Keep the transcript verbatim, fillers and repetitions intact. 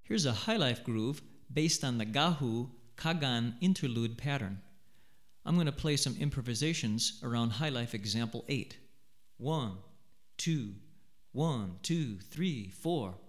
Here's a high life groove based on the Gahu Kagan interlude pattern. I'm going to play some improvisations around high life example eight. One, two, one, two, three, four.